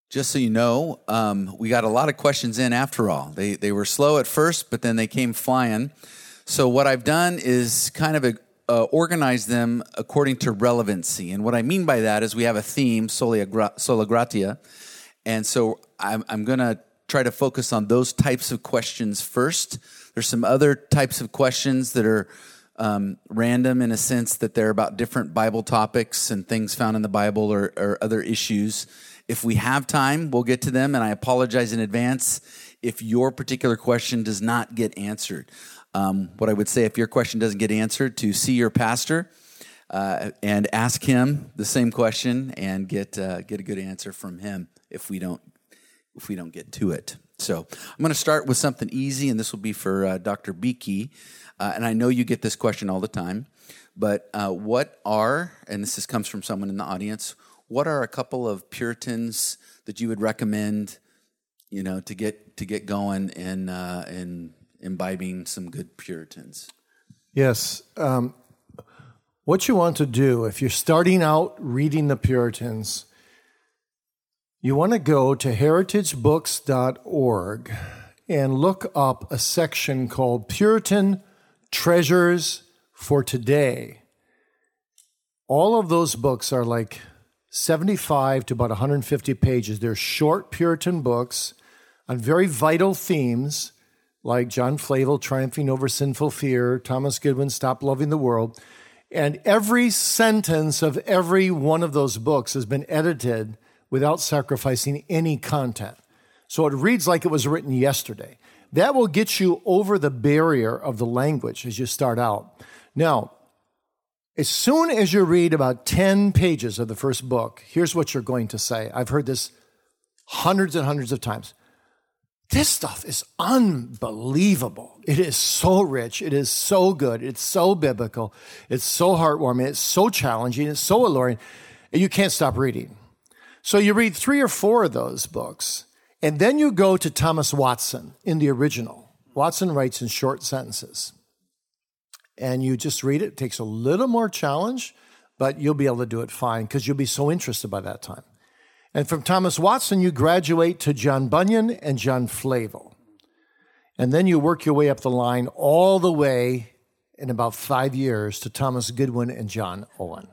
Just so you know, we got a lot of questions in after all. They were slow at first, but then they came flying. So what I've done is kind of organize them according to relevancy. And what I mean by that is we have a theme, Sola Gratia. And so I'm going to try to focus on those types of questions first. There's some other types of questions that are random in a sense that they're about different Bible topics and things found in the Bible or other issues. If we have time, we'll get to them, and I apologize in advance if your particular question does not get answered. What I would say, if your question doesn't get answered, to see your pastor and ask him the same question and get a good answer from him if we don't get to it. So I'm going to start with something easy, and this will be for Dr. Beeke. And I know you get this question all the time, but what are, and this comes from someone in the audience, what are a couple of Puritans that you would recommend, to get going and imbibing some good Puritans? Yes. What you want to do, if you're starting out reading the Puritans, you want to go to heritagebooks.org and look up a section called Puritan Treasures for Today. All of those books are like 75 to about 150 pages. They're short Puritan books on very vital themes like John Flavel, Triumphing Over Sinful Fear, Thomas Goodwin, Stop Loving the World. And every sentence of every one of those books has been edited without sacrificing any content. So it reads like it was written yesterday. That will get you over the barrier of the language as you start out. Now, as soon as you read about 10 pages of the first book, here's what you're going to say. I've heard this hundreds and hundreds of times. This stuff is unbelievable. It is so rich. It is so good. It's so biblical. It's so heartwarming. It's so challenging. It's so alluring. And you can't stop reading. So you read 3 or 4 of those books, and then you go to Thomas Watson in the original. Watson writes in short sentences. And you just read it. It takes a little more challenge, but you'll be able to do it fine because you'll be so interested by that time. And from Thomas Watson, you graduate to John Bunyan and John Flavel. And then you work your way up the line all the way in about 5 years to Thomas Goodwin and John Owen.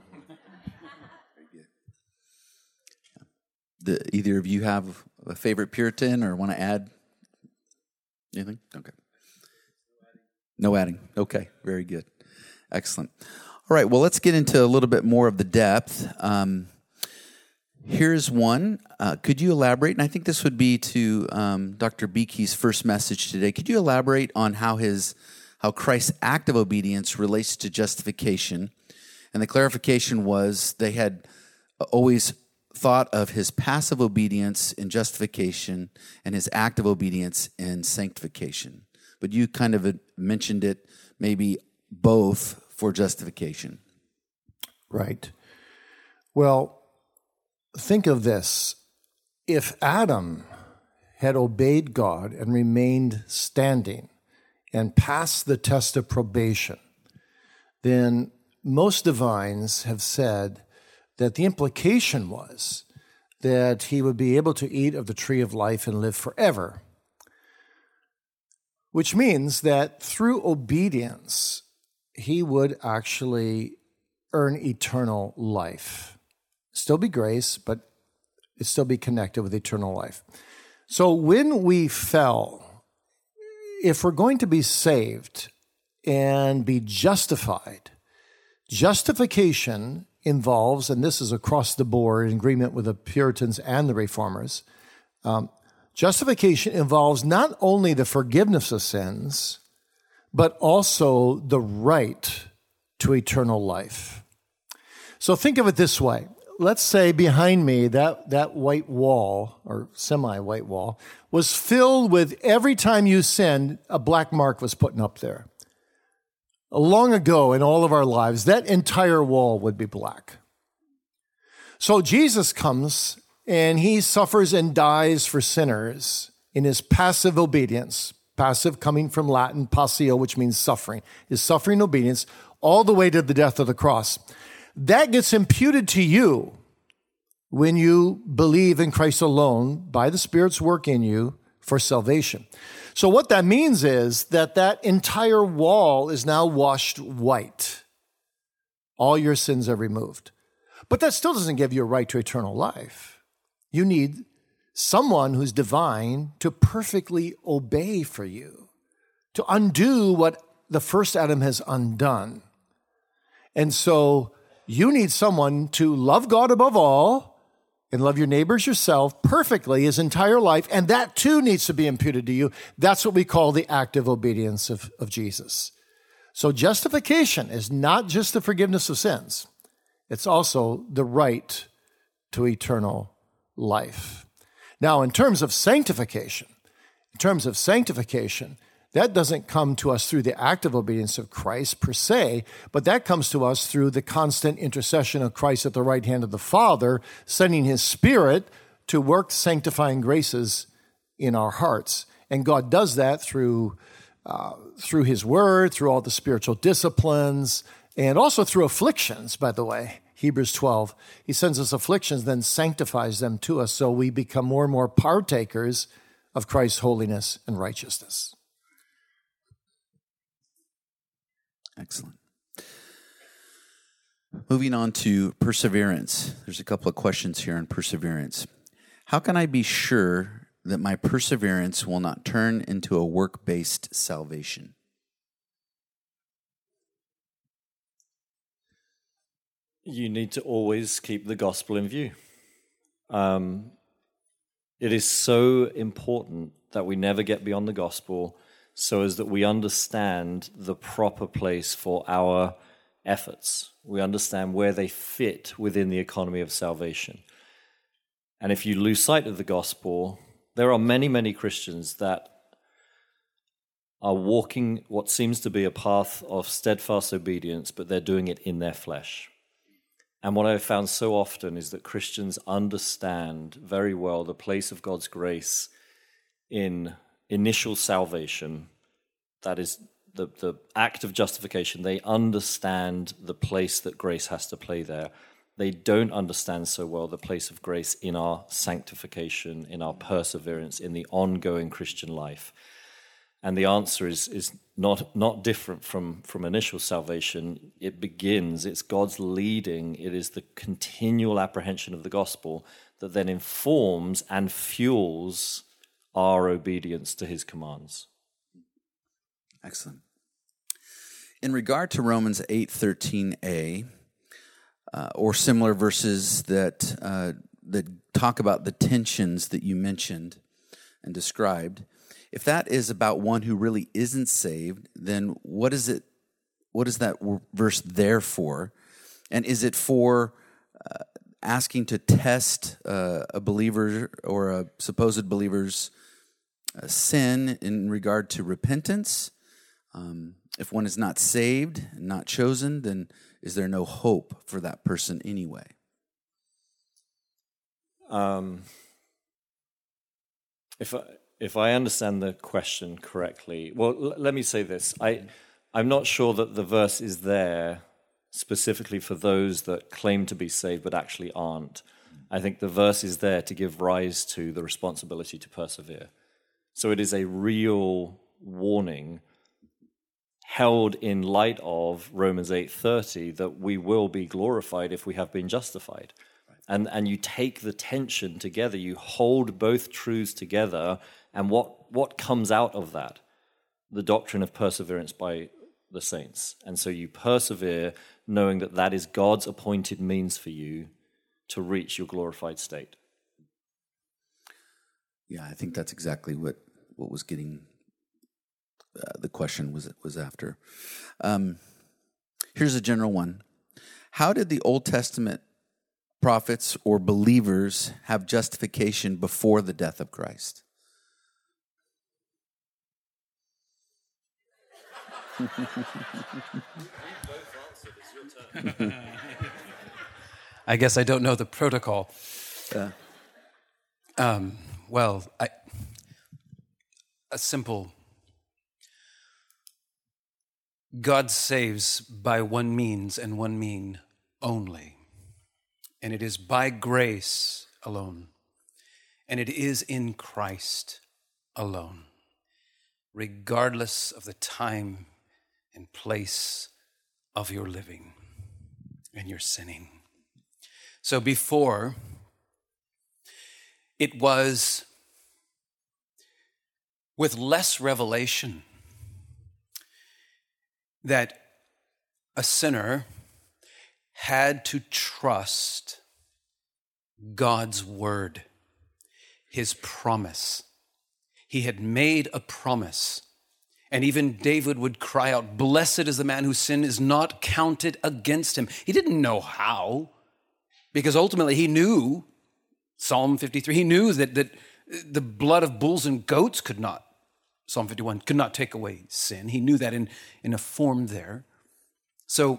Either of you have a favorite Puritan or want to add anything? Okay. No adding. Okay, very good. Excellent. All right, well, let's get into a little bit more of the depth. Here's one. Could you elaborate? And I think this would be to Dr. Beeke's first message today. Could you elaborate on how Christ's act of obedience relates to justification? And the clarification was they had always thought of his passive obedience in justification and his act of obedience in sanctification. But you kind of mentioned it, maybe both for justification. Right. Well, think of this. If Adam had obeyed God and remained standing and passed the test of probation, then most divines have said that the implication was that he would be able to eat of the tree of life and live forever. Which means that through obedience, he would actually earn eternal life. Still be grace, but it'd still be connected with eternal life. So when we fell, if we're going to be saved and be justified, justification involves, and this is across the board in agreement with the Puritans and the Reformers, justification involves not only the forgiveness of sins, but also the right to eternal life. So think of it this way. Let's say behind me, that white wall, or semi-white wall, was filled with every time you sinned, a black mark was put up there. Long ago in all of our lives, that entire wall would be black. So Jesus comes and he suffers and dies for sinners in his passive obedience. Passive coming from Latin, passio, which means suffering. His suffering obedience all the way to the death of the cross. That gets imputed to you when you believe in Christ alone by the Spirit's work in you for salvation. So what that means is that entire wall is now washed white. All your sins are removed. But that still doesn't give you a right to eternal life. You need someone who's divine to perfectly obey for you, to undo what the first Adam has undone. And so you need someone to love God above all and love your neighbors yourself perfectly his entire life, and that too needs to be imputed to you. That's what we call the active obedience of Jesus. So justification is not just the forgiveness of sins. It's also the right to eternal life. Now, in terms of sanctification, that doesn't come to us through the active obedience of Christ per se, but that comes to us through the constant intercession of Christ at the right hand of the Father, sending his Spirit to work sanctifying graces in our hearts. And God does that through his word, through all the spiritual disciplines, and also through afflictions, by the way. Hebrews 12. He sends us afflictions, then sanctifies them to us so we become more and more partakers of Christ's holiness and righteousness. Excellent. Moving on to perseverance. There's a couple of questions here on perseverance. How can I be sure that my perseverance will not turn into a work-based salvation? You need to always keep the gospel in view. It is so important that we never get beyond the gospel so as that we understand the proper place for our efforts. We understand where they fit within the economy of salvation. And if you lose sight of the gospel, there are many, many Christians that are walking what seems to be a path of steadfast obedience, but they're doing it in their flesh. And what I've found so often is that Christians understand very well the place of God's grace in initial salvation, that is the act of justification. They understand the place that grace has to play there. They don't understand so well the place of grace in our sanctification, in our perseverance, in the ongoing Christian life. And the answer is not different from initial salvation. It begins, it's God's leading, it is the continual apprehension of the gospel that then informs and fuels our obedience to his commands. Excellent. In regard to Romans 8:13a, or similar verses that talk about the tensions that you mentioned and described, if that is about one who really isn't saved, then what is that verse there for? And is it for asking to test a believer or a supposed believer's sin in regard to repentance? If one is not saved, not chosen, then is there no hope for that person anyway? If I understand the question correctly, well, let me say this. I'm not sure that the verse is there specifically for those that claim to be saved but actually aren't. I think the verse is there to give rise to the responsibility to persevere. So it is a real warning held in light of Romans 8:30 that we will be glorified if we have been justified. Right. And you take the tension together, you hold both truths together, and what comes out of that? The doctrine of perseverance by the saints. And so you persevere knowing that that is God's appointed means for you to reach your glorified state. Yeah, I think that's exactly what was getting the question was after. Here's a general one. How did the Old Testament prophets or believers have justification before the death of Christ? I guess I don't know the protocol. A simple. God saves by one means and one mean only. and it is by grace alone, and it is in Christ alone, regardless of the time and place of your living and your sinning. So before, it was with less revelation that a sinner had to trust God's word, his promise. He had made a promise. And even David would cry out, "Blessed is the man whose sin is not counted against him." He didn't know how, because ultimately he knew, Psalm 53, he knew that the blood of bulls and goats could not, Psalm 51, could not take away sin. He knew that in a form there. So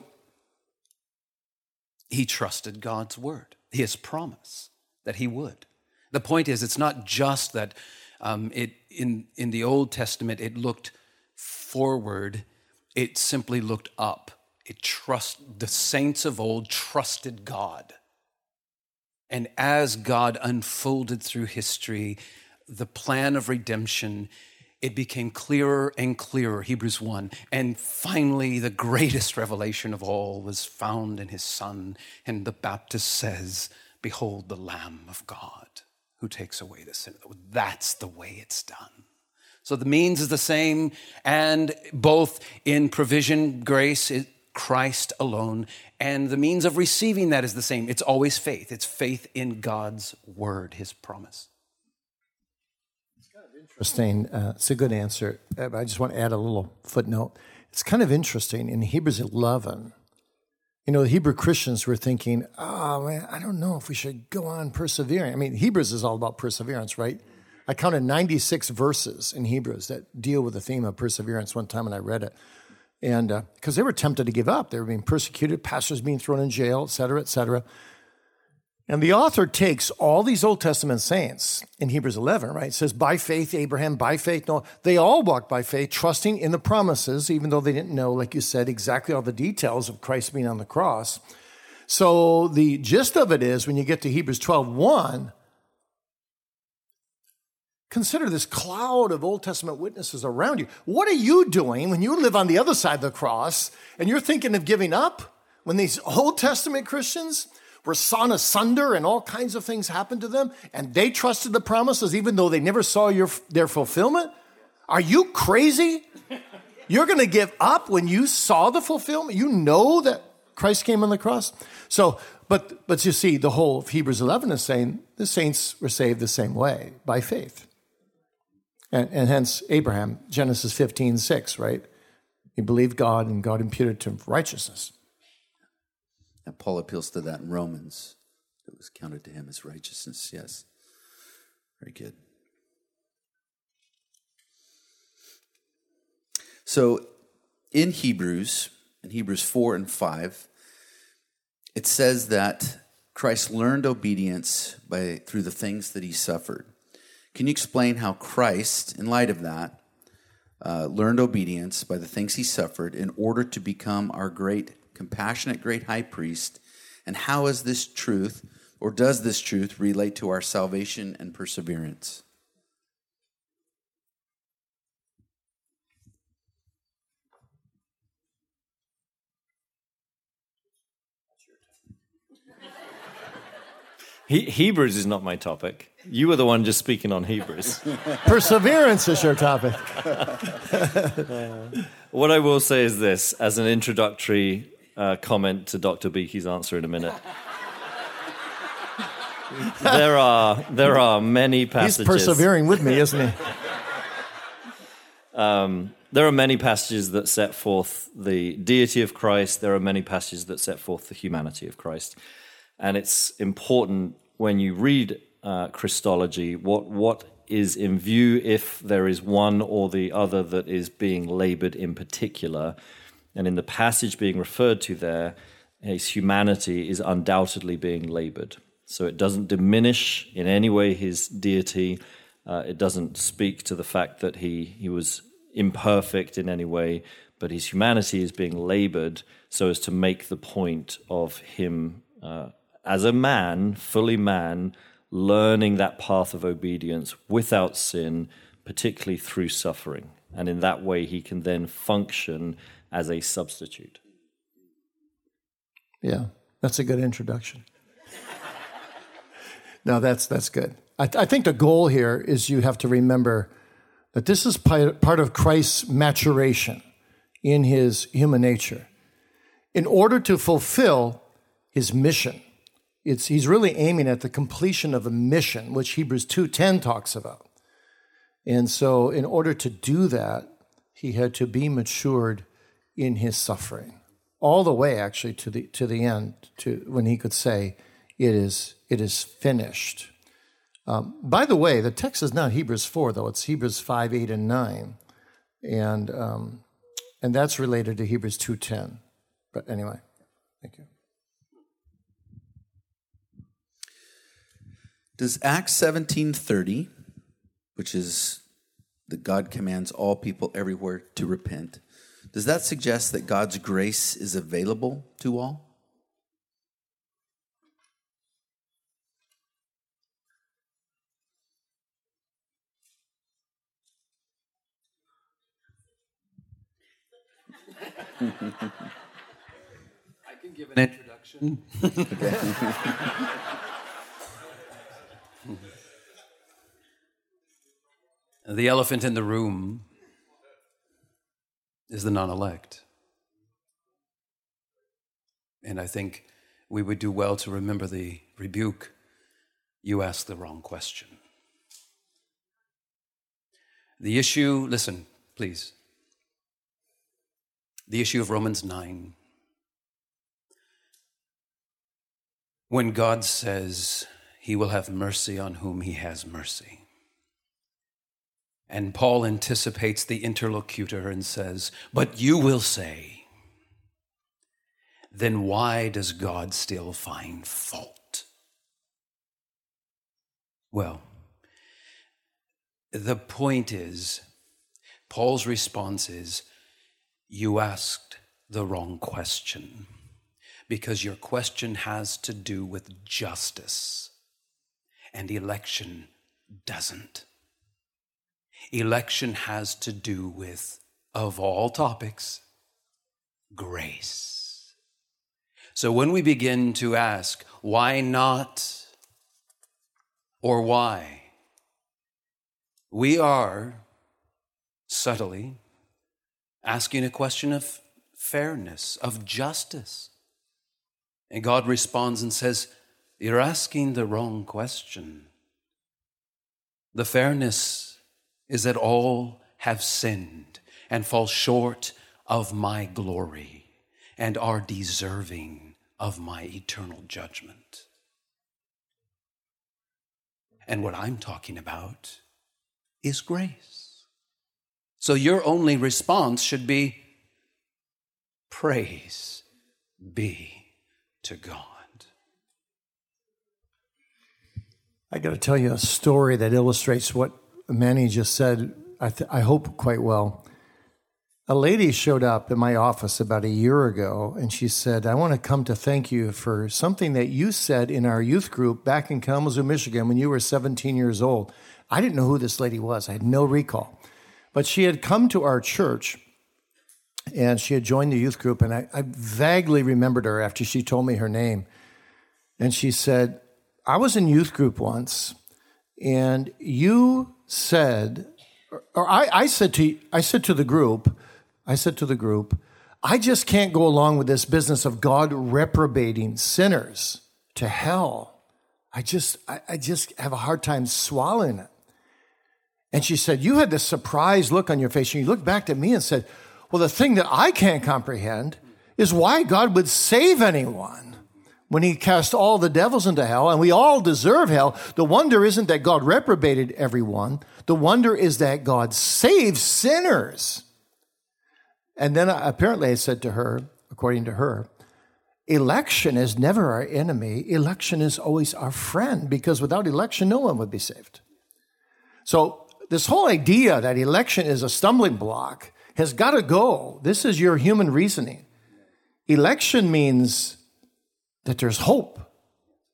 he trusted God's word, his promise that he would. The point is, it's not just that in the Old Testament it looked forward, it simply looked up. The saints of old trusted God. And as God unfolded through history, the plan of redemption, it became clearer and clearer, Hebrews 1. And finally, the greatest revelation of all was found in his Son. And the Baptist says, "Behold the Lamb of God who takes away the sin." That's the way it's done. So the means is the same, and both in provision, grace, Christ alone, and the means of receiving that is the same. It's always faith. It's faith in God's word, his promise. Interesting. It's a good answer. I just want to add a little footnote. It's kind of interesting. In Hebrews 11, the Hebrew Christians were thinking, "Oh, man, I don't know if we should go on persevering." I mean, Hebrews is all about perseverance, right? I counted 96 verses in Hebrews that deal with the theme of perseverance one time when I read it. And because they were tempted to give up. They were being persecuted, pastors being thrown in jail, et cetera, et cetera. And the author takes all these Old Testament saints in Hebrews 11, right? It says, by faith, Abraham, by faith, Noah. They all walked by faith, trusting in the promises, even though they didn't know, like you said, exactly all the details of Christ being on the cross. So the gist of it is, when you get to Hebrews 12:1, consider this cloud of Old Testament witnesses around you. What are you doing when you live on the other side of the cross and you're thinking of giving up? When these Old Testament Christians were sawn asunder and all kinds of things happened to them, and they trusted the promises even though they never saw their fulfillment? Are you crazy? You're going to give up when you saw the fulfillment? You know that Christ came on the cross? So, but you see, the whole of Hebrews 11 is saying the saints were saved the same way, by faith. And hence Abraham, Genesis 15:6, right? He believed God and God imputed to him righteousness. And Paul appeals to that in Romans. It was counted to him as righteousness, yes. Very good. So in Hebrews 4 and 5, it says that Christ learned obedience through the things that he suffered. Can you explain how Christ, in light of that, learned obedience by the things he suffered in order to become our compassionate great high priest, and how is this truth, or does this truth relate to our salvation and perseverance? Hebrews is not my topic. You were the one just speaking on Hebrews. Perseverance is your topic. What I will say is this, as an introductory comment to Dr. Beakey's answer in a minute. There are many passages. He's persevering with me, isn't he? There are many passages that set forth the deity of Christ. There are many passages that set forth the humanity of Christ. And it's important when you read Christology, what is in view, if there is one or the other that is being labored in particular. And in the passage being referred to there, his humanity is undoubtedly being labored. So it doesn't diminish in any way his deity. It doesn't speak to the fact that he was imperfect in any way, but his humanity is being labored so as to make the point of him as a man, fully man, learning that path of obedience without sin, particularly through suffering. And in that way, he can then function as a substitute. Yeah, that's a good introduction. No, that's good. I think the goal here is you have to remember that this is part of Christ's maturation in his human nature. In order to fulfill his mission, he's really aiming at the completion of a mission, which Hebrews 2:10 talks about. And so in order to do that, he had to be matured in his suffering, all the way actually to the end, to when he could say, it is finished. By the way, the text is not Hebrews 4, though. It's Hebrews 5, 8, and 9. And that's related to Hebrews 2:10. But anyway, thank you. Does Acts 17:30, which is that God commands all people everywhere to repent, does that suggest that God's grace is available to all? I can give an introduction. The elephant in the room is the non-elect. And I think we would do well to remember the rebuke. You asked the wrong question. The issue, listen, please. The issue of Romans 9. When God says he will have mercy on whom he has mercy. And Paul anticipates the interlocutor and says, but you will say, then why does God still find fault? Well, the point is, Paul's response is, you asked the wrong question, because your question has to do with justice, and election doesn't. Election has to do with, of all topics, grace. So when we begin to ask, why not, or why, we are subtly asking a question of fairness, of justice. And God responds and says, you're asking the wrong question. The fairness is that all have sinned and fall short of my glory and are deserving of my eternal judgment. And what I'm talking about is grace. So your only response should be, praise be to God. I got to tell you a story that illustrates what Manny just said, I hope quite well. A lady showed up in my office about a year ago, and she said, I want to come to thank you for something that you said in our youth group back in Kalamazoo, Michigan, when you were 17 years old. I didn't know who this lady was. I had no recall. But she had come to our church, and she had joined the youth group, and I vaguely remembered her after she told me her name. And she said, I was in youth group once, and you said, or I said to the group, I just can't go along with this business of God reprobating sinners to hell. I just have a hard time swallowing it. And she said, you had this surprised look on your face, and you looked back at me and said, well, the thing that I can't comprehend is why God would save anyone when he cast all the devils into hell, and we all deserve hell. The wonder isn't that God reprobated everyone. The wonder is that God saves sinners. And then apparently I said to her, according to her, election is never our enemy. Election is always our friend, because without election, no one would be saved. So this whole idea that election is a stumbling block has got to go. This is your human reasoning. Election means that there's hope.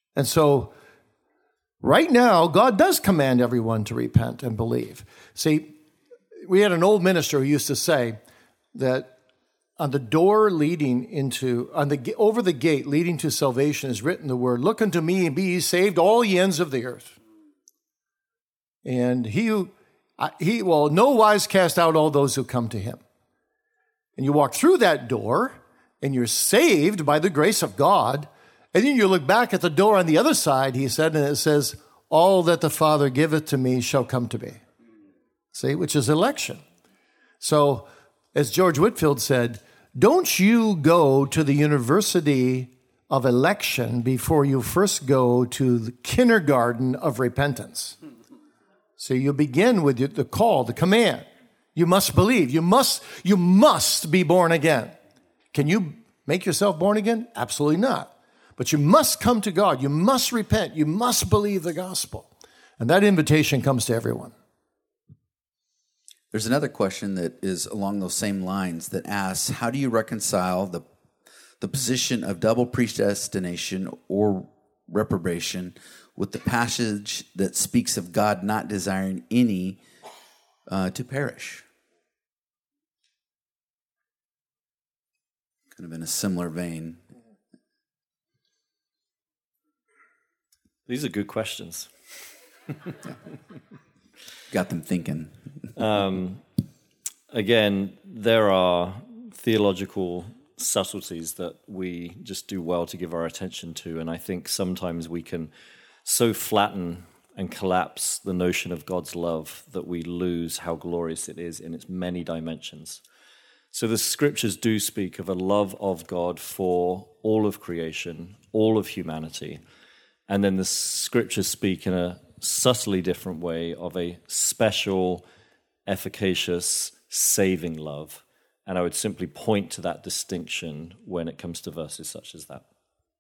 And so right now, God does command everyone to repent and believe. See, we had an old minister who used to say that on the door leading into, over the gate leading to salvation is written the word, "Look unto me and be ye saved, all ye ends of the earth." And he will no wise cast out all those who come to him. And you walk through that door and you're saved by the grace of God. And then you look back at the door on the other side, he said, and it says, "All that the Father giveth to me shall come to me." See, which is election. So, as George Whitefield said, don't you go to the university of election before you first go to the kindergarten of repentance. So you begin with the call, the command. You must believe. You must be born again. Can you make yourself born again? Absolutely not. But you must come to God. You must repent. You must believe the gospel. And that invitation comes to everyone. There's another question that is along those same lines that asks, how do you reconcile the position of double predestination or reprobation with the passage that speaks of God not desiring any to perish? Kind of in a similar vein. These are good questions. Got them thinking. Again, there are theological subtleties that we just do well to give our attention to, and I think sometimes we can so flatten and collapse the notion of God's love that we lose how glorious it is in its many dimensions. So the scriptures do speak of a love of God for all of creation, all of humanity, and then the scriptures speak in a subtly different way of a special, efficacious, saving love. And I would simply point to that distinction when it comes to verses such as that.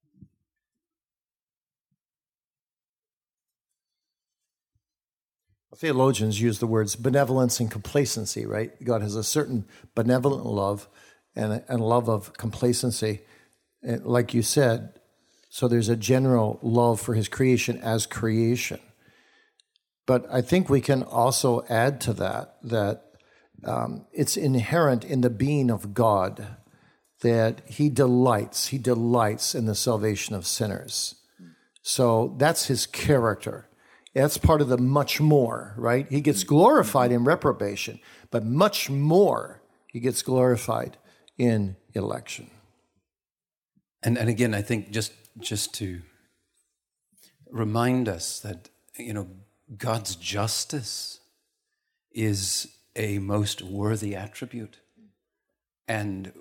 Theologians use the words benevolence and complacency, right? God has a certain benevolent love and a love of complacency. And like you said, so there's a general love for his creation as creation. But I think we can also add to that it's inherent in the being of God that he delights in the salvation of sinners. So that's his character. That's part of the much more, right? He gets glorified in reprobation, but much more he gets glorified in election. And again, I think just to remind us that, God's justice is a most worthy attribute. And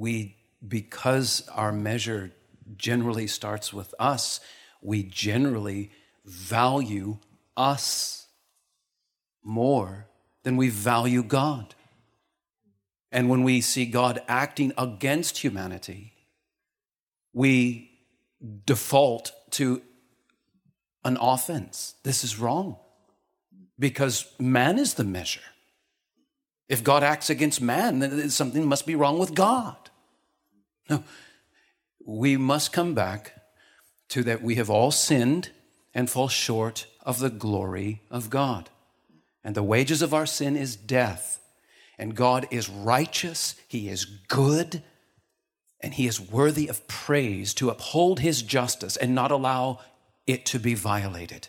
because our measure generally starts with us, we generally value us more than we value God. And when we see God acting against humanity, we default to an offense. This is wrong because man is the measure. If God acts against man, then something must be wrong with God. No, we must come back to that we have all sinned and fall short of the glory of God. And the wages of our sin is death. And God is righteous, he is good, and he is worthy of praise to uphold his justice and not allow it to be violated.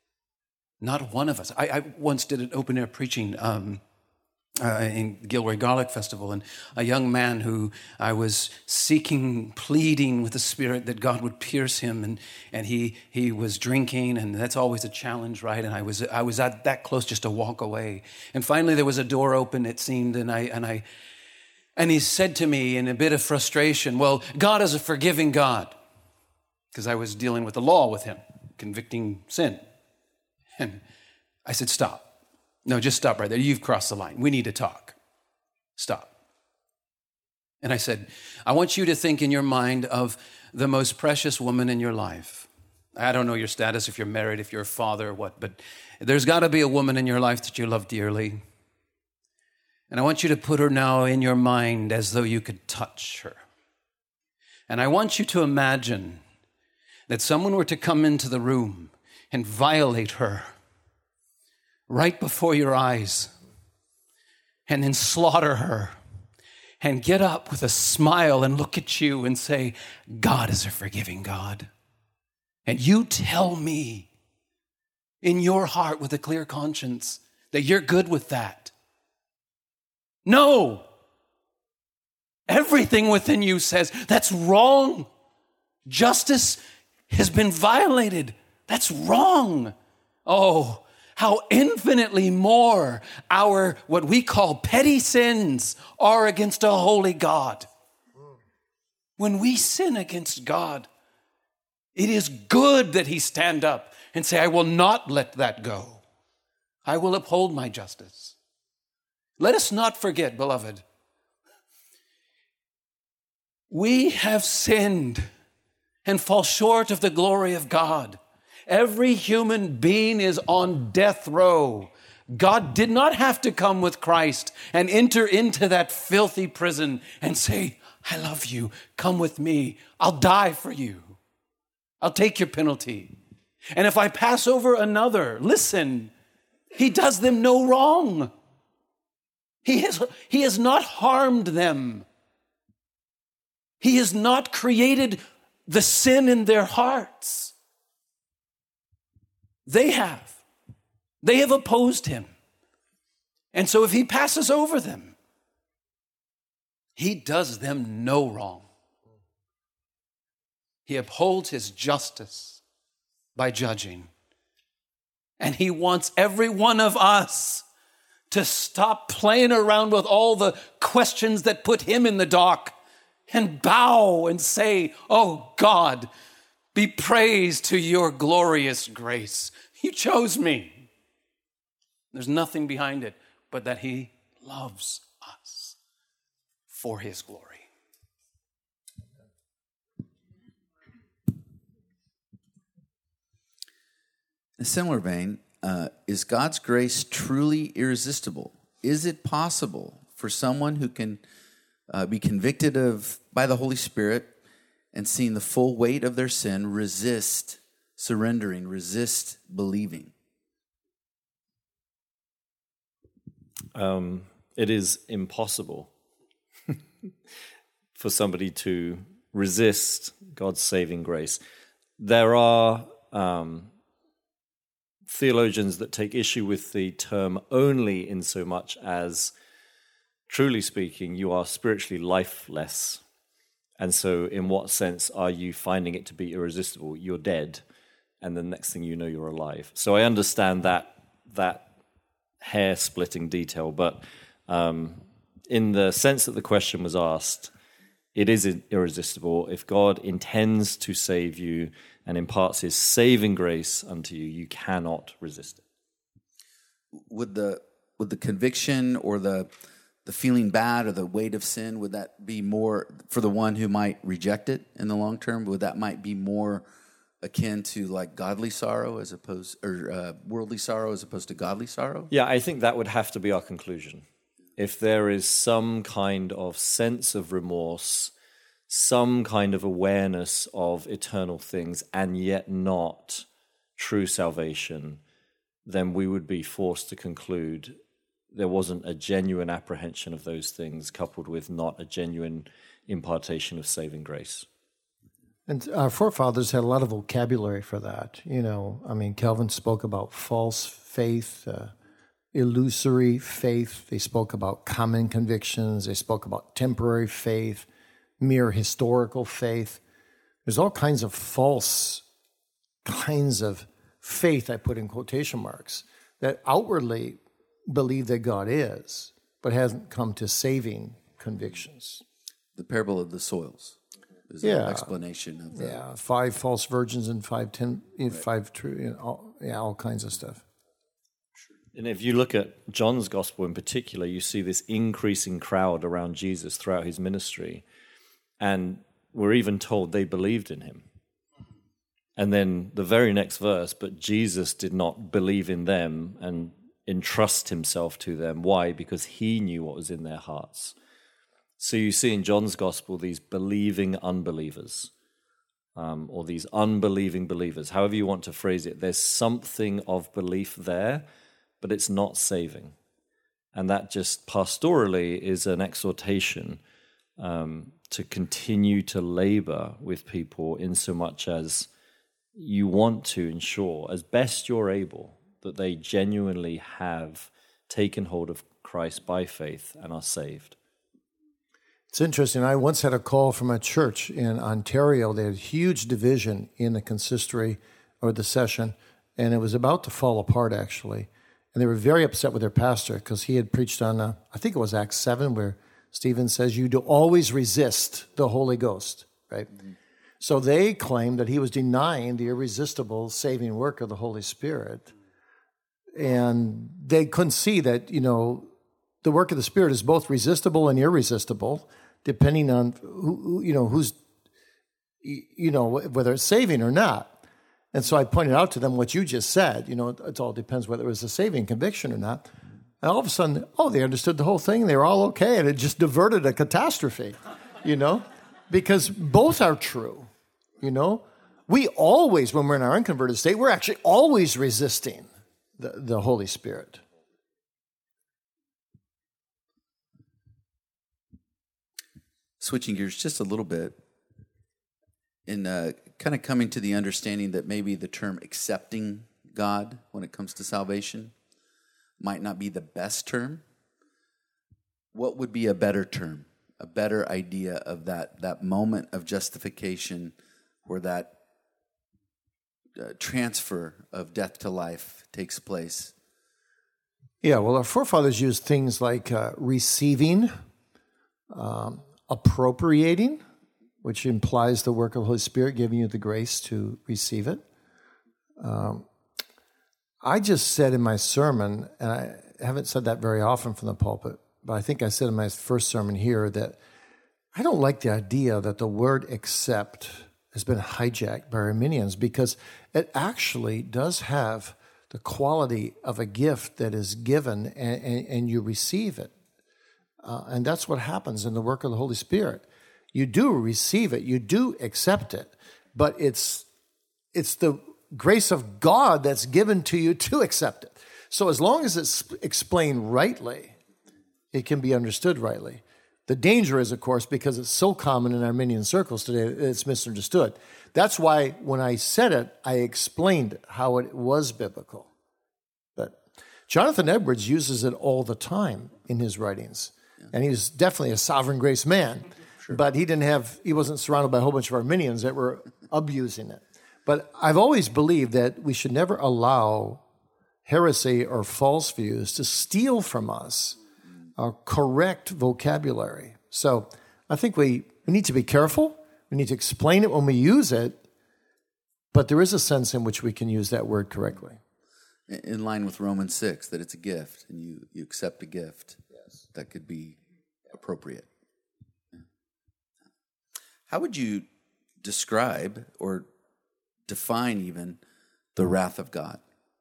Not one of us. I once did an open-air preaching in Gilroy Garlic Festival, and a young man who I was pleading with the Spirit that God would pierce him, and he was drinking, and that's always a challenge, right? And I was at that close just to walk away. And finally there was a door open, it seemed, and he said to me in a bit of frustration, "Well, God is a forgiving God," because I was dealing with the law with him, convicting sin. And I said, "Stop. No, just stop right there. You've crossed the line. We need to talk. Stop." And I said, "I want you to think in your mind of the most precious woman in your life. I don't know your status, if you're married, if you're a father or what, but there's got to be a woman in your life that you love dearly. And I want you to put her now in your mind as though you could touch her. And I want you to imagine that someone were to come into the room and violate her right before your eyes and then slaughter her and get up with a smile and look at you and say, God is a forgiving God. And you tell me in your heart with a clear conscience that you're good with that. No. Everything within you says, that's wrong. Justice has been violated. That's wrong. Oh, how infinitely more our, what we call petty sins are against a holy God. When we sin against God, it is good that he stand up and say, I will not let that go. I will uphold my justice. Let us not forget, beloved, we have sinned and fall short of the glory of God. Every human being is on death row. God did not have to come with Christ and enter into that filthy prison and say, I love you, come with me, I'll die for you. I'll take your penalty. And if I pass over another, listen, he does them no wrong. He has not harmed them. He has not created the sin in their hearts. They have. They have opposed him. And so if he passes over them, he does them no wrong. He upholds his justice by judging. And he wants every one of us to stop playing around with all the questions that put him in the dock and bow and say, oh God, be praised to your glorious grace. You chose me. There's nothing behind it but that he loves us for his glory. In a similar vein, is God's grace truly irresistible? Is it possible for someone who can be convicted by the Holy Spirit and seeing the full weight of their sin, resist surrendering, resist believing? It is impossible for somebody to resist God's saving grace. There are theologians that take issue with the term only in so much as, truly speaking, you are spiritually lifeless. And so in what sense are you finding it to be irresistible? You're dead, and the next thing you know, you're alive. So I understand that hair-splitting detail, but in the sense that the question was asked, it is irresistible. If God intends to save you and imparts his saving grace unto you, you cannot resist it. Would the conviction or the feeling bad or the weight of sin, would that be more for the one who might reject it in the long term? Would that might be more akin to like godly sorrow as opposed, or worldly sorrow as opposed to godly sorrow? Yeah, I think that would have to be our conclusion. If there is some kind of sense of remorse, some kind of awareness of eternal things, and yet not true salvation, then we would be forced to conclude there wasn't a genuine apprehension of those things coupled with not a genuine impartation of saving grace. And our forefathers had a lot of vocabulary for that. Calvin spoke about false faith, illusory faith. They spoke about common convictions. They spoke about temporary faith, mere historical faith. There's all kinds of false kinds of faith, I put in quotation marks, that outwardly believe that God is, but hasn't come to saving convictions. The parable of the soils is an explanation of that. Yeah, 5 false virgins and 5 true, all kinds of stuff. And if you look at John's gospel in particular, you see this increasing crowd around Jesus throughout his ministry. And we're even told they believed in him. And then the very next verse, but Jesus did not believe in them and entrust himself to them. Why? Because he knew what was in their hearts. So you see in John's gospel these believing unbelievers or these unbelieving believers, however you want to phrase it. There's something of belief there, but it's not saving. And that just pastorally is an exhortation to continue to labor with people in so much as you want to ensure, as best you're able, that they genuinely have taken hold of Christ by faith and are saved. It's interesting. I once had a call from a church in Ontario. They had a huge division in the consistory or the session, and it was about to fall apart, actually. And they were very upset with their pastor because he had preached on, I think it was Acts 7, where Stephen says, you do always resist the Holy Ghost, right? Mm-hmm. So they claimed that he was denying the irresistible saving work of the Holy Spirit. And they couldn't see that, the work of the Spirit is both resistible and irresistible, depending on who's, whether it's saving or not. And so I pointed out to them what you just said. It all depends whether it was a saving conviction or not. And all of a sudden, they understood the whole thing. They were all okay, and it just diverted a catastrophe, because both are true, We always, when we're in our unconverted state, we're actually always resisting the Holy Spirit. Switching gears just a little bit, in kind of coming to the understanding that maybe the term accepting God when it comes to salvation might not be the best term. What would be a better term, a better idea of that moment of justification where that transfer of death to life takes place? Yeah, well, our forefathers used things like receiving, appropriating, which implies the work of the Holy Spirit giving you the grace to receive it. I just said in my sermon, and I haven't said that very often from the pulpit, but I think I said in my first sermon here that I don't like the idea that the word accept has been hijacked by Arminians, because it actually does have the quality of a gift that is given and you receive it. And that's what happens in the work of the Holy Spirit. You do receive it, you do accept it, but it's the grace of God that's given to you to accept it. So as long as it's explained rightly, it can be understood rightly. The danger is, of course, because it's so common in Arminian circles today, it's misunderstood. That's why when I said it, I explained how it was biblical. But Jonathan Edwards uses it all the time in his writings, and he's definitely a sovereign grace man. Sure. But he wasn't surrounded by a whole bunch of Arminians that were abusing it. But I've always believed that we should never allow heresy or false views to steal from us our correct vocabulary. So I think we need to be careful. We need to explain it when we use it, but there is a sense in which we can use that word correctly. In line with Romans 6, that it's a gift, and you accept a gift that could be appropriate. How would you describe or define even the wrath of God?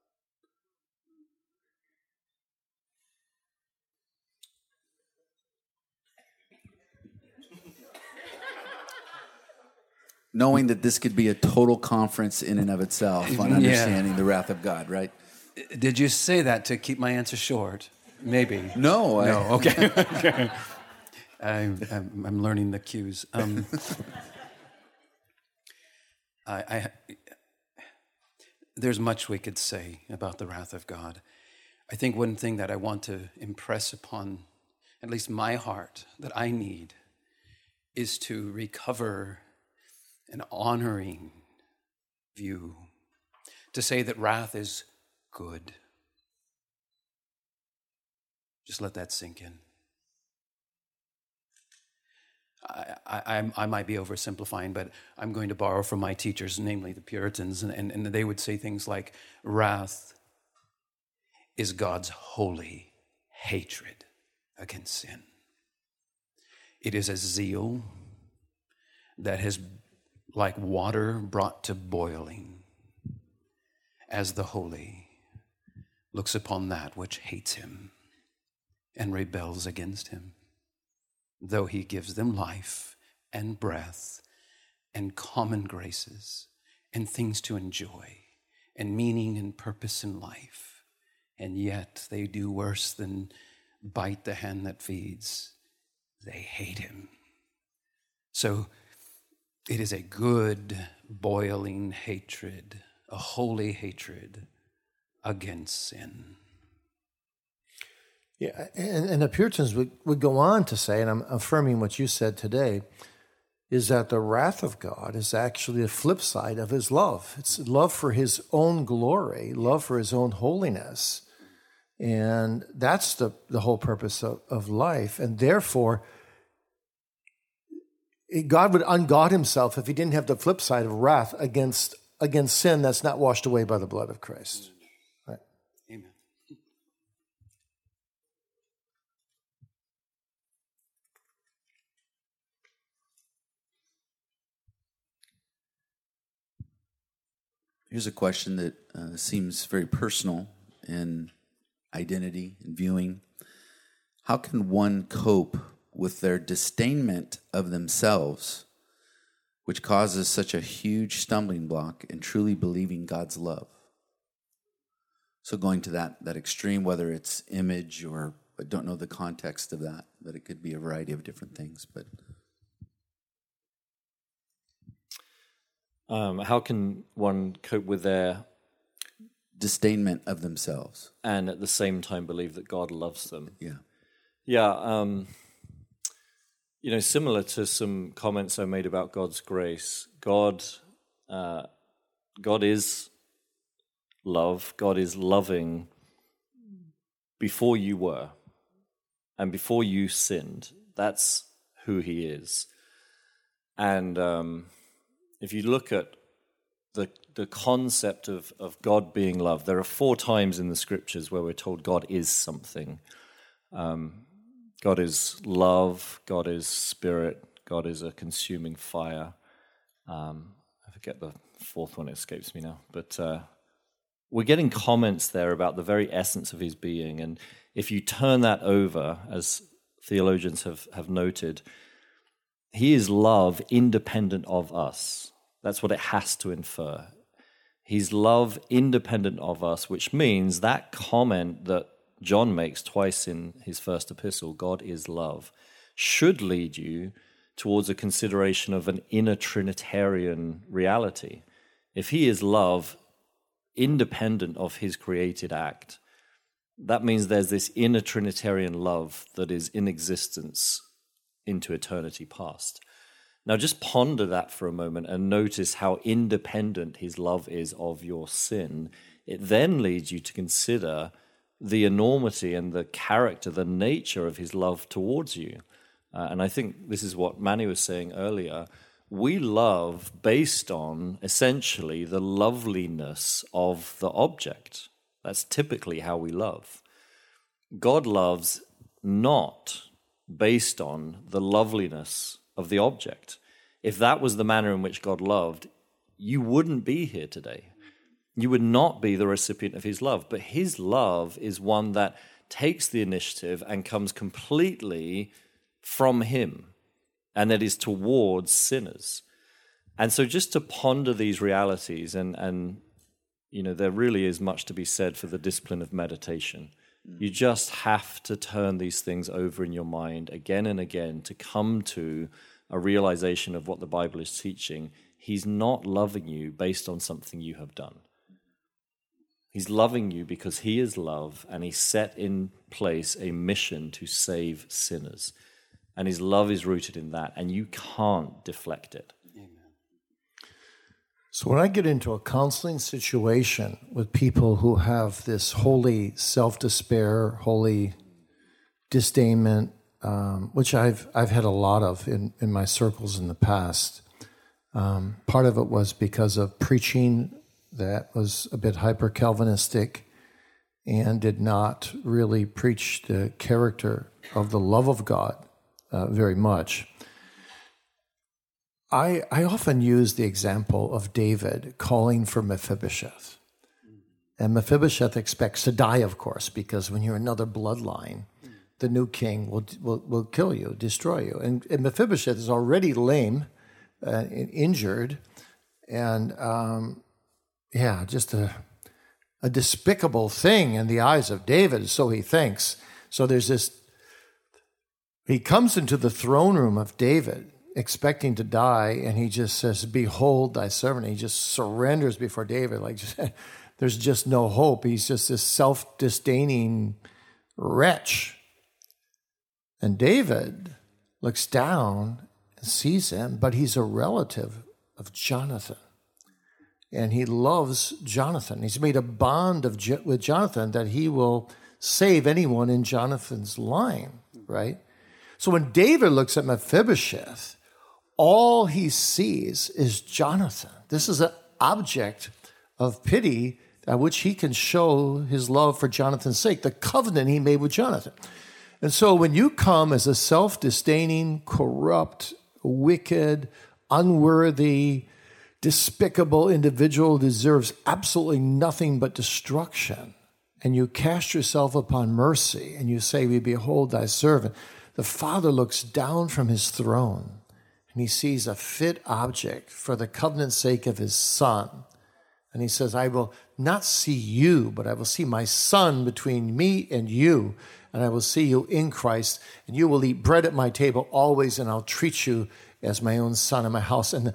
Knowing that this could be a total conference in and of itself on understanding the wrath of God, right? Did you say that to keep my answer short? Maybe. No. Okay. Okay. I'm learning the cues. There's much we could say about the wrath of God. I think one thing that I want to impress upon at least my heart that I need is to recover an honoring view, to say that wrath is good. Just let that sink in. I might be oversimplifying, but I'm going to borrow from my teachers, namely the Puritans, and they would say things like, wrath is God's holy hatred against sin. It is a zeal that has, like water brought to boiling, as the holy looks upon that which hates him and rebels against him, though he gives them life and breath and common graces and things to enjoy and meaning and purpose in life. And yet they do worse than bite the hand that feeds. They hate him. So it is a good, boiling hatred, a holy hatred against sin. Yeah, and the Puritans would go on to say, and I'm affirming what you said today, is that the wrath of God is actually the flip side of his love. It's love for his own glory, love for his own holiness. And that's the whole purpose of life. And therefore, God would ungod himself if he didn't have the flip side of wrath against sin that's not washed away by the blood of Christ. Right? Amen. Here's a question that seems very personal in identity and viewing. How can one cope with their disdainment of themselves, which causes such a huge stumbling block in truly believing God's love? So going to that extreme, whether it's image or I don't know the context of that, but it could be a variety of different things. But how can one cope with their disdainment of themselves and at the same time believe that God loves them? Yeah. Similar to some comments I made about God's grace, God is love. God is loving before you were and before you sinned. That's who he is. And if you look at the concept of God being love, there are 4 times in the scriptures where we're told God is something. God is love, God is spirit, God is a consuming fire. I forget the 4th one, it escapes me now. But we're getting comments there about the very essence of his being. And if you turn that over, as theologians have noted, he is love independent of us. That's what it has to infer. He's love independent of us, which means that comment that John makes twice in his first epistle, God is love, should lead you towards a consideration of an inner Trinitarian reality. If he is love independent of his created act, that means there's this inner Trinitarian love that is in existence into eternity past. Now just ponder that for a moment and notice how independent his love is of your sin. It then leads you to consider the enormity and the character, the nature of his love towards you. And I think this is what Manny was saying earlier. We love based on, essentially, the loveliness of the object. That's typically how we love. God loves not based on the loveliness of the object. If that was the manner in which God loved, you wouldn't be here today. You would not be the recipient of his love. But his love is one that takes the initiative and comes completely from him, and that is towards sinners. And so just to ponder these realities, and there really is much to be said for the discipline of meditation. You just have to turn these things over in your mind again and again to come to a realization of what the Bible is teaching. He's not loving you based on something you have done. He's loving you because he is love, and he set in place a mission to save sinners. And his love is rooted in that, and you can't deflect it. So when I get into a counseling situation with people who have this holy self-despair, holy disdainment, which I've had a lot of in my circles in the past, part of it was because of preaching that was a bit hyper-Calvinistic and did not really preach the character of the love of God very much. I often use the example of David calling for Mephibosheth. And Mephibosheth expects to die, of course, because when you're another bloodline, the new king will kill you, destroy you. And Mephibosheth is already lame, injured. And just a despicable thing in the eyes of David, so he thinks. So there's this, he comes into the throne room of David expecting to die, and he just says, "Behold thy servant." He just surrenders before David. There's just no hope. He's just this self-disdaining wretch. And David looks down and sees him, but he's a relative of Jonathan. And he loves Jonathan. He's made a bond with Jonathan that he will save anyone in Jonathan's line, right? So when David looks at Mephibosheth, all he sees is Jonathan. This is an object of pity at which he can show his love for Jonathan's sake, the covenant he made with Jonathan. And so when you come as a self-disdaining, corrupt, wicked, unworthy, despicable individual who deserves absolutely nothing but destruction, and you cast yourself upon mercy, and you say, "We behold thy servant," the Father looks down from his throne, and he sees a fit object for the covenant's sake of his Son. And he says, "I will not see you, but I will see my Son between me and you, and I will see you in Christ, and you will eat bread at my table always, and I'll treat you as my own son in my house." And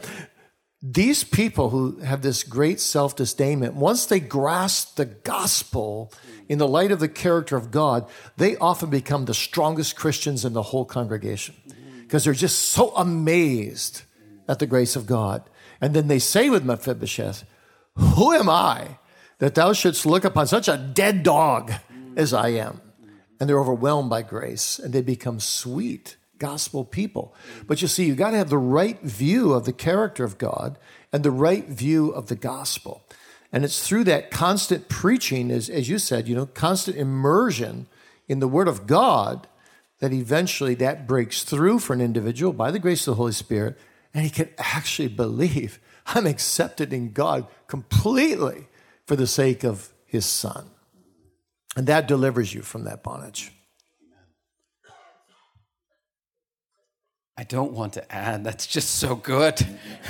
these people who have this great self-disdainment, once they grasp the gospel in the light of the character of God, they often become the strongest Christians in the whole congregation because they're just so amazed at the grace of God. And then they say with Mephibosheth, "Who am I that thou shouldst look upon such a dead dog as I am?" And they're overwhelmed by grace, and they become sweet gospel people. But you see, you got to have the right view of the character of God and the right view of the gospel. And it's through that constant preaching, as you said, constant immersion in the Word of God, that eventually that breaks through for an individual by the grace of the Holy Spirit, and he can actually believe, "I'm accepted in God completely for the sake of his Son." And that delivers you from that bondage. I don't want to add. That's just so good.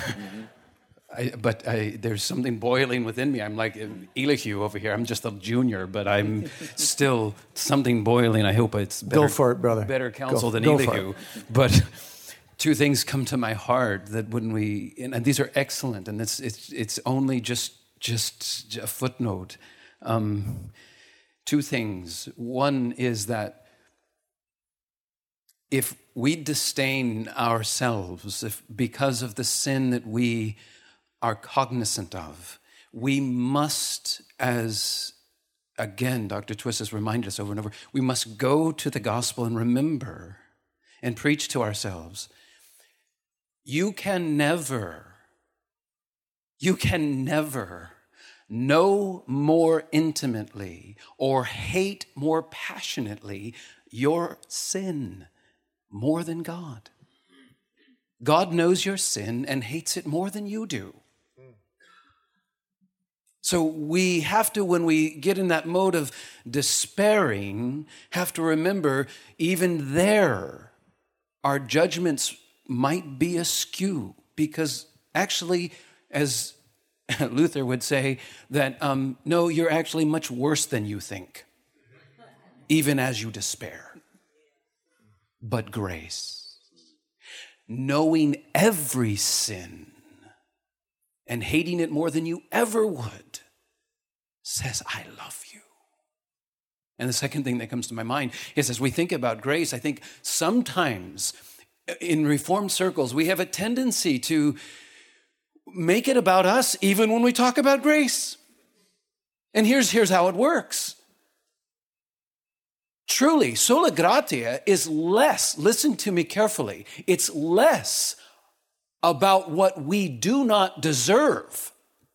But there's something boiling within me. I'm like Elihu over here. I'm just a junior, but I'm still something boiling. I hope it's better, go for it, brother. Better counsel than go Elihu. But two things come to my heart that when we, and these are excellent, and it's only just a footnote. Two things. One is that if we disdain ourselves because of the sin that we are cognizant of, we must, as again Dr. Twist has reminded us over and over, we must go to the gospel and remember and preach to ourselves. You can never know more intimately or hate more passionately your sin more than God. God knows your sin and hates it more than you do. So we have to, when we get in that mode of despairing, have to remember even there, our judgments might be askew, because actually, as Luther would say, that no, you're actually much worse than you think, even as you despair. But grace, knowing every sin and hating it more than you ever would, says, "I love you." And the second thing that comes to my mind is, as we think about grace, I think sometimes in Reformed circles, we have a tendency to make it about us even when we talk about grace. And here's how it works. Truly, sola gratia is less, listen to me carefully, it's less about what we do not deserve,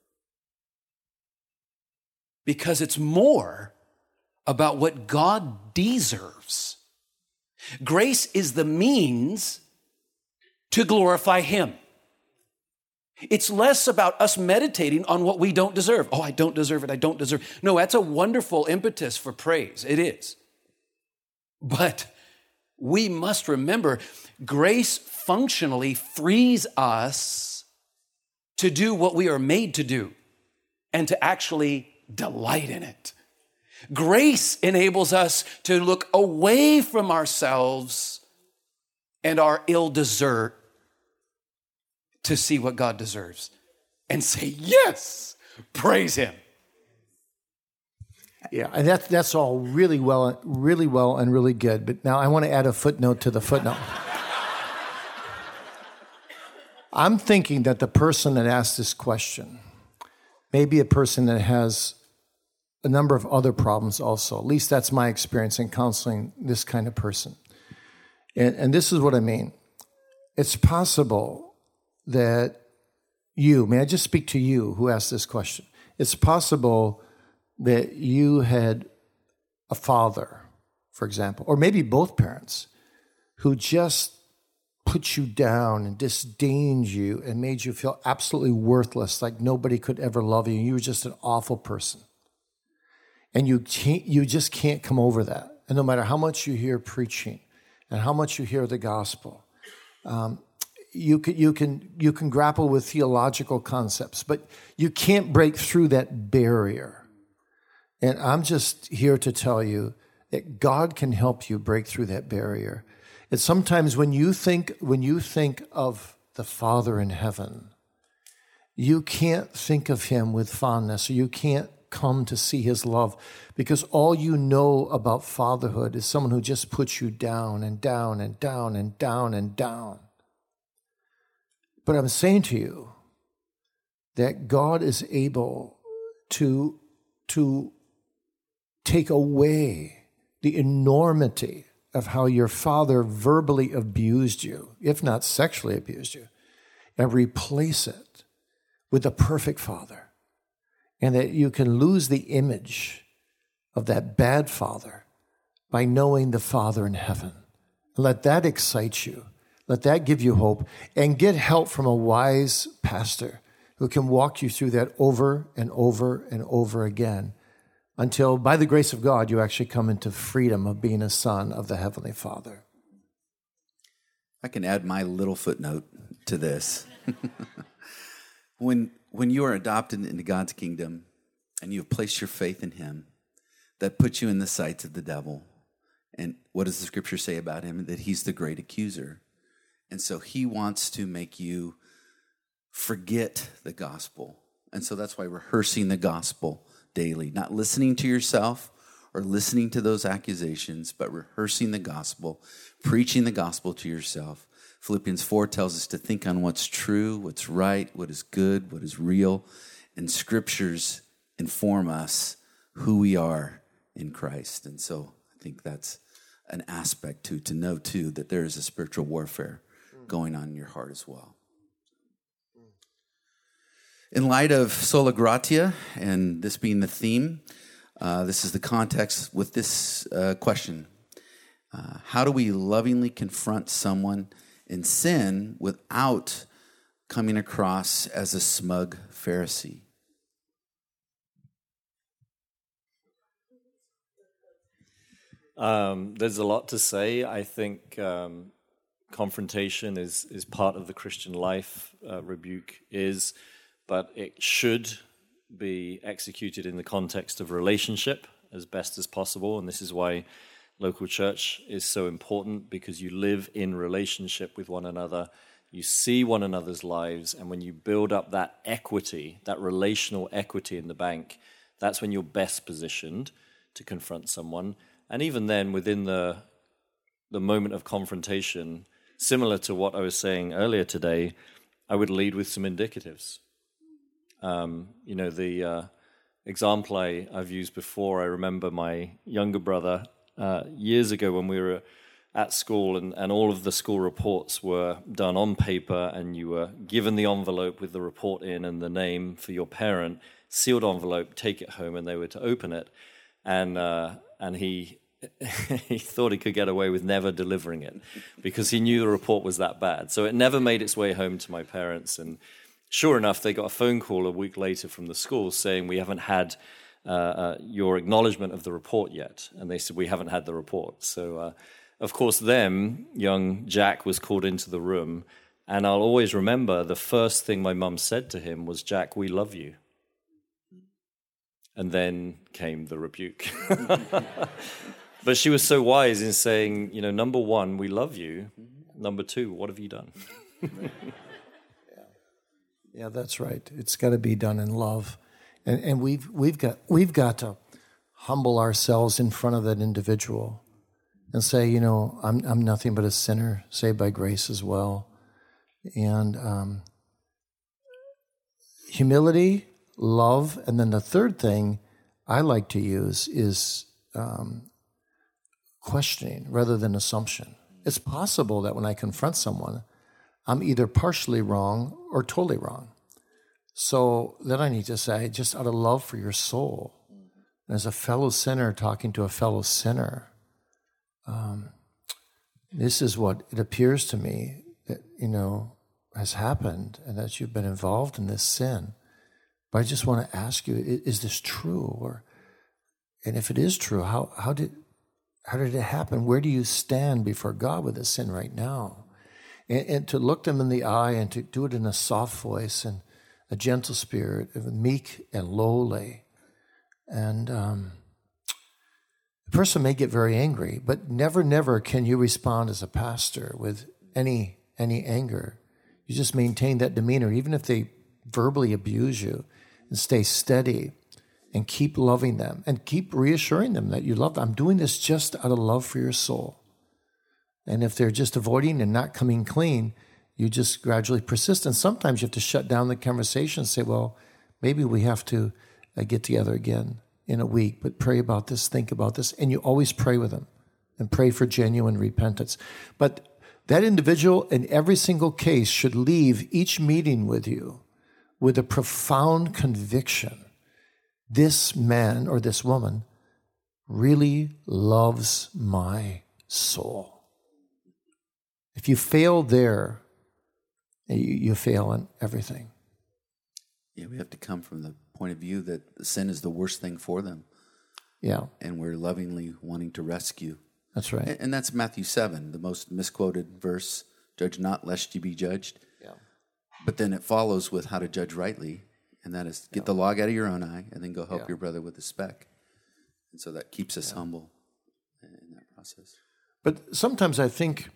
because it's more about what God deserves. Grace is the means to glorify Him. It's less about us meditating on what we don't deserve. Oh, I don't deserve it, I don't deserve it. No, that's a wonderful impetus for praise. It is. But we must remember grace functionally frees us to do what we are made to do and to actually delight in it. Grace enables us to look away from ourselves and our ill desert to see what God deserves and say, yes, praise him. Yeah, and that's all really well and really good. But now I want to add a footnote to the footnote. I'm thinking that the person that asked this question may be a person that has a number of other problems also. At least that's my experience in counseling this kind of person. And this is what I mean. It's possible that may I just speak to you who asked this question? It's possible that you had a father, for example, or maybe both parents, who just put you down and disdained you and made you feel absolutely worthless, like nobody could ever love you. You were just an awful person. And you just can't come over that. And no matter how much you hear preaching and how much you hear the gospel, you can grapple with theological concepts, but you can't break through that barrier. And I'm just here to tell you that God can help you break through that barrier. And sometimes when you think of the Father in heaven, you can't think of him with fondness, or you can't come to see his love, because all you know about fatherhood is someone who just puts you down and down and down and down and down. But I'm saying to you that God is able to take away the enormity of how your father verbally abused you, if not sexually abused you, and replace it with a perfect father. And that you can lose the image of that bad father by knowing the Father in heaven. Let that excite you. Let that give you hope. And get help from a wise pastor who can walk you through that over and over and over again, until, by the grace of God, you actually come into freedom of being a son of the Heavenly Father. I can add my little footnote to this. When you are adopted into God's kingdom and you have placed your faith in him, that puts you in the sights of the devil. And what does the scripture say about him? That he's the great accuser. And so he wants to make you forget the gospel. And so that's why rehearsing the gospel daily, not listening to yourself or listening to those accusations, but rehearsing the gospel, preaching the gospel to yourself. Philippians 4 tells us to think on what's true, what's right, what is good, what is real. And scriptures inform us who we are in Christ. And so I think that's an aspect to know too, that there is a spiritual warfare going on in your heart as well. In light of Sola Gratia, and this being the theme, this is the context with this question. How do we lovingly confront someone in sin without coming across as a smug Pharisee? There's a lot to say. I think confrontation is part of the Christian life. Rebuke is. But it should be executed in the context of relationship as best as possible. And this is why local church is so important, because you live in relationship with one another. You see one another's lives. And when you build up that equity, that relational equity in the bank, that's when you're best positioned to confront someone. And even then, within the moment of confrontation, similar to what I was saying earlier today, I would lead with some indicatives. The example I've used before, I remember my younger brother years ago when we were at school and all of the school reports were done on paper, and you were given the envelope with the report in and the name for your parent, sealed envelope, take it home, and they were to open it. And he thought he could get away with never delivering it because he knew the report was that bad. So it never made its way home to my parents. And sure enough, they got a phone call a week later from the school saying, we haven't had your acknowledgement of the report yet. And they said, we haven't had the report. So of course, then young Jack was called into the room, and I'll always remember the first thing my mum said to him was, "Jack, we love you." And then came the rebuke. But she was so wise in saying, number one, we love you. Number two, what have you done? Yeah, that's right. It's got to be done in love, and we've got to humble ourselves in front of that individual and say, I'm nothing but a sinner, saved by grace as well, and humility, love, and then the third thing I like to use is questioning rather than assumption. It's possible that when I confront someone, I'm either partially wrong or totally wrong. So then I need to say, just out of love for your soul, as a fellow sinner talking to a fellow sinner, this is what it appears to me that, has happened and that you've been involved in this sin. But I just want to ask you, is this true? And if it is true, how did it happen? Where do you stand before God with this sin right now? And to look them in the eye and to do it in a soft voice and a gentle spirit, meek and lowly. And the person may get very angry, but never can you respond as a pastor with any anger. You just maintain that demeanor, even if they verbally abuse you, and stay steady and keep loving them and keep reassuring them that you love them. I'm doing this just out of love for your soul. And if they're just avoiding and not coming clean, you just gradually persist. And sometimes you have to shut down the conversation and say, well, maybe we have to get together again in a week, but pray about this, think about this. And you always pray with them and pray for genuine repentance. But that individual in every single case should leave each meeting with you with a profound conviction. This man or this woman really loves my soul. If you fail there, you fail in everything. Yeah, we have to come from the point of view that sin is the worst thing for them. Yeah. And we're lovingly wanting to rescue. That's right. And that's Matthew 7, the most misquoted verse, judge not lest you be judged. Yeah. But then it follows with how to judge rightly, and that is get the log out of your own eye and then go help your brother with the speck. And so that keeps us humble in that process. But sometimes I think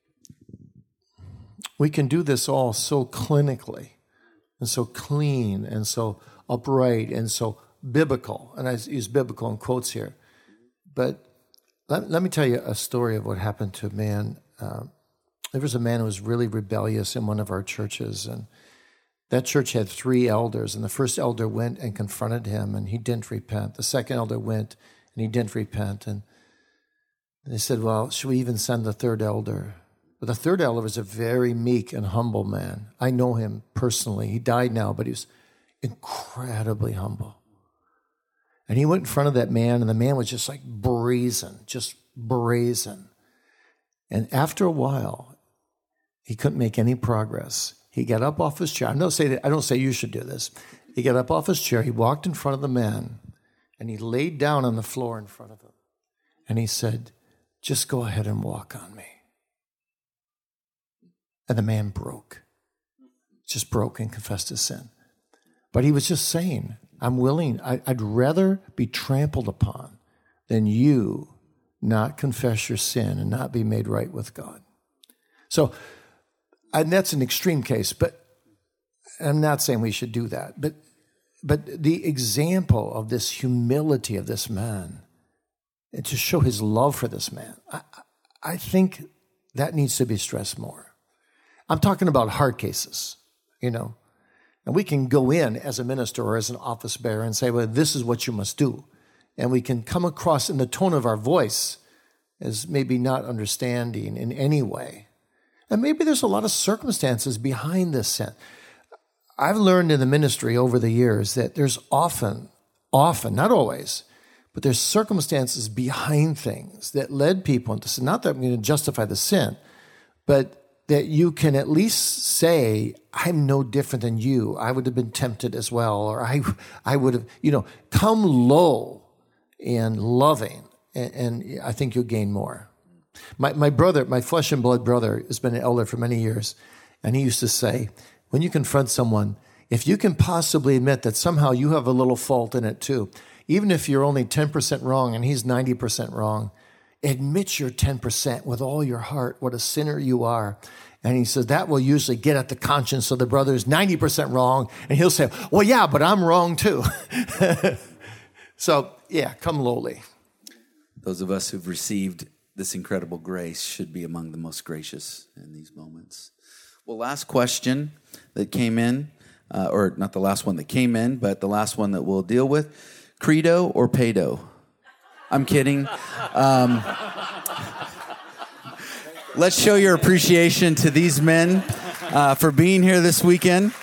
we can do this all so clinically and so clean and so upright and so biblical. And I use biblical in quotes here. But let me tell you a story of what happened to a man. There was a man who was really rebellious in one of our churches, and that church had 3 elders, and the first elder went and confronted him, and he didn't repent. The second elder went, and he didn't repent, and they said, well, should we even send the third elder? But the third elder was a very meek and humble man. I know him personally. He died now, but he was incredibly humble. And he went in front of that man, and the man was just like brazen. And after a while, he couldn't make any progress. He got up off his chair. I don't say you should do this. He got up off his chair. He walked in front of the man, and he laid down on the floor in front of him. And he said, just go ahead and walk on me. And the man broke and confessed his sin. But he was just saying, I'm willing, I'd rather be trampled upon than you not confess your sin and not be made right with God. So, and that's an extreme case, but I'm not saying we should do that. But the example of this humility of this man, and to show his love for this man, I think that needs to be stressed more. I'm talking about hard cases, and we can go in as a minister or as an office bearer and say, well, this is what you must do. And we can come across in the tone of our voice as maybe not understanding in any way. And maybe there's a lot of circumstances behind this sin. I've learned in the ministry over the years that there's often, not always, but there's circumstances behind things that led people into sin. Not that I'm going to justify the sin, but that you can at least say, I'm no different than you. I would have been tempted as well. Or I would have, come low and loving. And I think you'll gain more. My brother, my flesh and blood brother, has been an elder for many years, and he used to say, when you confront someone, if you can possibly admit that somehow you have a little fault in it too, even if you're only 10% wrong and he's 90% wrong, admit your 10% with all your heart, what a sinner you are. And he says that will usually get at the conscience of the brother who's 90% wrong, and he'll say, well, yeah, but I'm wrong too. So, yeah, come lowly. Those of us who've received this incredible grace should be among the most gracious in these moments. Well, last question that came in, or not the last one that came in, but the last one that we'll deal with. Credo or pedo? I'm kidding. Let's show your appreciation to these men for being here this weekend.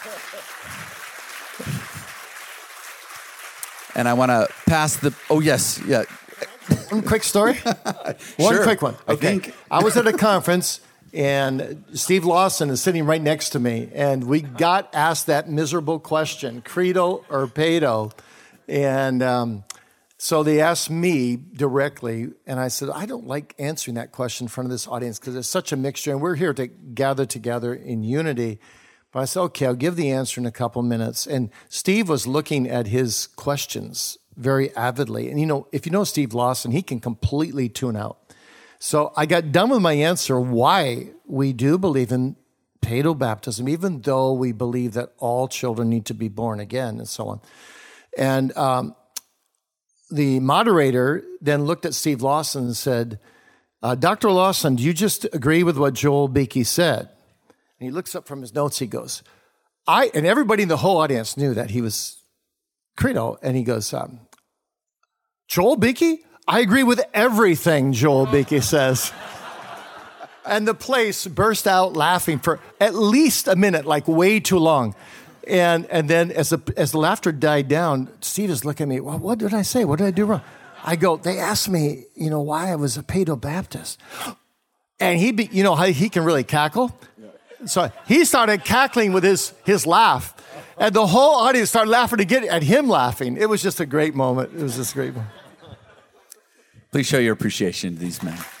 And I want to pass the... Oh, yes. Yeah. One quick story? One quick one. Okay. I was at a conference, and Steve Lawson is sitting right next to me, and we got asked that miserable question, credo or pedo. And so they asked me directly, and I said, I don't like answering that question in front of this audience because it's such a mixture, and we're here to gather together in unity. But I said, okay, I'll give the answer in a couple minutes. And Steve was looking at his questions very avidly. And, you know, if you know Steve Lawson, he can completely tune out. So I got done with my answer why we do believe in pedobaptism, even though we believe that all children need to be born again and so on. And the moderator then looked at Steve Lawson and said, Dr. Lawson, do you just agree with what Joel Beakey said? And he looks up from his notes, he goes, and everybody in the whole audience knew that he was credo, and he goes, Joel Beakey? I agree with everything Joel Beakey says. And the place burst out laughing for at least a minute, like way too long. And then as the laughter died down, Steve is looking at me, well, what did I say? What did I do wrong? I go, they asked me, why I was a pedobaptist. And you know how he can really cackle? So he started cackling with his laugh. And the whole audience started laughing to get at him laughing. It was just a great moment. It was just a great moment. Please show your appreciation to these men.